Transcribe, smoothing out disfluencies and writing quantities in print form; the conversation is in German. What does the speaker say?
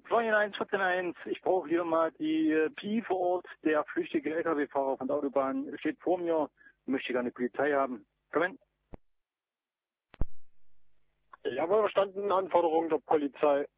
141, 141, ich brauche hier mal die Pi vor Ort. Der flüchtige LKW-Fahrer von der Autobahn steht vor mir, möchte gerne Polizei haben. Komm in. Jawohl, verstanden, Anforderung der Polizei.